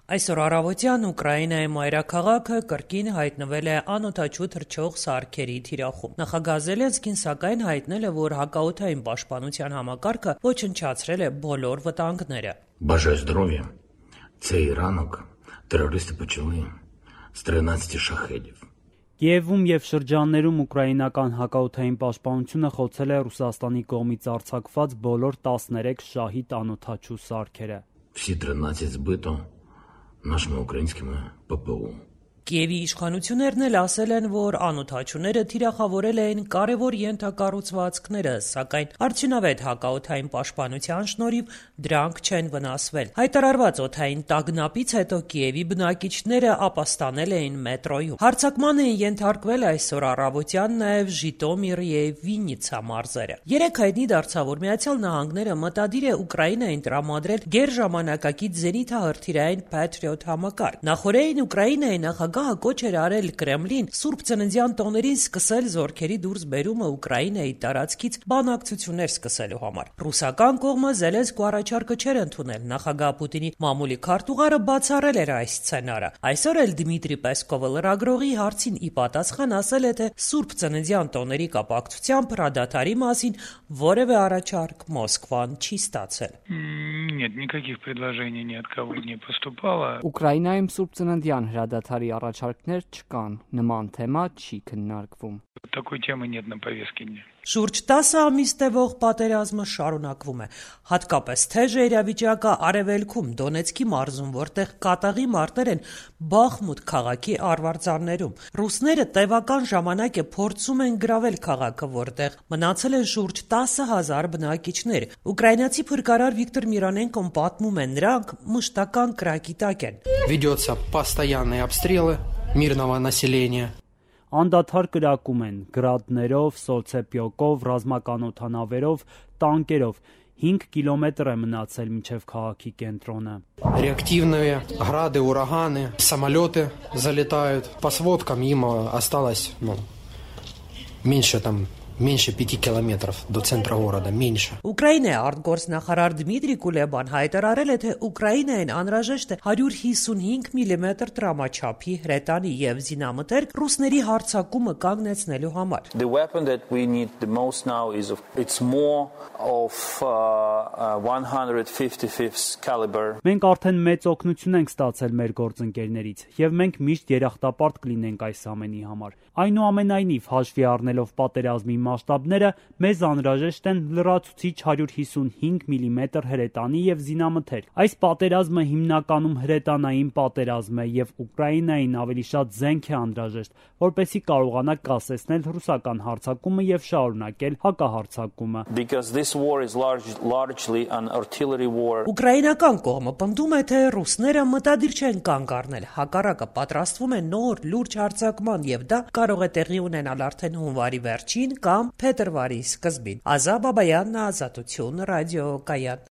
Այսօր առավոտյան Ուկրաինայի մայրաքաղաքը կրկին հայտնվել է անօդաչու թռչող սարքերի թիրախում։ Նախագահ Զելենսկին սակայն հայտնել է, որ հակաօդային պաշտպանության համակարգը ոչնչացրել է բոլոր վտանգները։ Бажаю здоров'я. Цей ранок терористи почали з 13 шахедів. Կիևում եւ շրջաններում ուկրաինական հակաօդային պաշտպանությունը խոցել է Ռուսաստանի կողմից արձակված բոլոր 13 շահիդ անօդաչու սարքերը։ Всі 13 збито нашими українськими ППО. Կիևի իշխանություններն էլ ասել են, որ անօդաչուները թիրախավորել էին կարևոր ենթակառուցվածքները, սակայն արդյունավետ հակաօդային պաշտպանության շնորհիվ դրանք չեն վնասվել։ Հայտարարված օդային տագնապից հետո Կիևի բնակիչները ապաստանել էին մետրոյում։ Հարձակման էին ենթարկվել այսօր առավոտյան նաև Ժիտոմիր եւ Վիննիցա մարզերը։ Երեք հայտնի դարձավ, որ Միացյալ Նահանգները մտադիր է Ուկրաինային տրամադրել գերժամանակակից զենիթահրթիռային Patriot համակարգ։ Նախորդին Ուկրաինայի նախագահը կոչ էր արել Կրեմլին Սուրբ Ծննդյան տոներին սկսել զորքերի դուրս բերումը Ուկրաինայի տարածքից բանակցություններ սկսելու համար։ Ռուսական կողմը Զելենսկու առաջարկը չէր ընդունել։ Նախագահ Պուտինի մամուլի քարտուղարը բացառել էր այս սցենարը։ Այսօր էլ Դմիտրի Պեսկովը լրագրողի հարցին ի պատասխան ասել է, թե Սուրբ Ծննդյան տոների կապակցությամբ հրադադարի մասին որևէ առաջարկ Մոսկվան չի ստացել։ Нет, никаких предложений ни от кого не поступало. Ուկրաինայում Սուրբ Ծննդյան հրադադարի առաջարկներ չկան, նման թեմա չի քննարկվում։ Такой темы нет на повестке дня. Շուրջ 10 ամիս տևող պատերազմը շարունակվում է։ Հատկապես թեժ է իրավիճակը Արևելքում, Դոնեցկի մարզում, որտեղ կատաղի մարտեր են Բախմուտ քաղաքի արվարձաններում։ Ռուսները տևական ժամանակ է փորձում են գրավել քաղաքը, որտեղ մնացել են շուրջ 10,000 բնակիչներ։ Ուկրաինացի փրկարար Վիկտոր Միրանենկոն պատմում է, նրանք մշտական կրակի տակ են։ Ведется постоянные обстрелы мирного населения. Անդադար կրակում են գրադներով, սոցեպյոկով, ռազմական օդանավերով, տանկերով։ 5 կիլոմետր է մնացել մինչև քաղաքի կենտրոնը։ Реактивные грады, ураганы, самолеты залетают. По сводкам им осталось меньше 5 километров до центра города, меньше. Ուկրաինայի արտգործնախարար Դմիտրի Կուլեբան հայտարարել է, թե Ուկրաինային անհրաժեշտ է 155 մմ տրամաչափի հրետանի եւ զինամթերք ռուսների հարձակումը կանգնեցնելու համար։ The weapon that we need the most now it's more of 155th caliber. Մենք արդեն մեծ օգնություն ենք ստացել մեր գործընկերներից եւ մենք միշտ երախտապարտ կլինենք այս ամենի համար։ Այնուամենայնիվ, հաշվի առնելով պատերազմի մասշտաբները, մեզ անհրաժեշտ են լրացուցիչ 155 մմ հրետանի եւ զինամթերք։ Այս պատերազմը հիմնականում հրետանային պատերազմ է եւ Ուկրաինային ավելի շատ զենք է անհրաժեշտ, որպեսզի կարողանա կասեցնել ռուսական հարձակումը եւ շարունակել հակահարձակումը։ Because this war is largely an artillery war. Ուկրաինական կողմը պնդում է, թե ռուսները մտադիր չեն կանգ առնել, հակառակը պատրաստվում են նոր լուրջ հարձակման եւ դա կարող է տեղի ունենալ արդեն հունվարի վերջին կամ փետրվարի սկզբին։ Ազա Բաբայանն, Ազատություն, ռադիո Կայան։